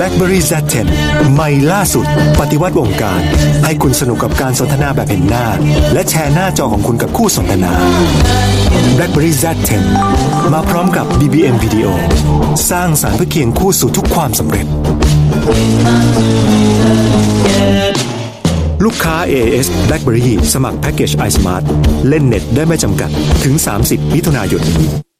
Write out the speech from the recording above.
BlackBerry Z10 ใหม่ล่าสุดปฏิวัติวงการให้คุณสนุกกับการสนทนาแบบเห็นหน้าและแชร์หน้าจอของคุณกับคู่สนทนา BlackBerry Z10 มาพร้อมกับ BBM Video สร้างสรรค์เพื่อเคียงคู่สู่ทุกความสำเร็จลูกค้า AIS BlackBerry สมัครแพ็กเกจ iSmart เล่นเน็ตได้ไม่จำกัดถึง30 มิถุนายน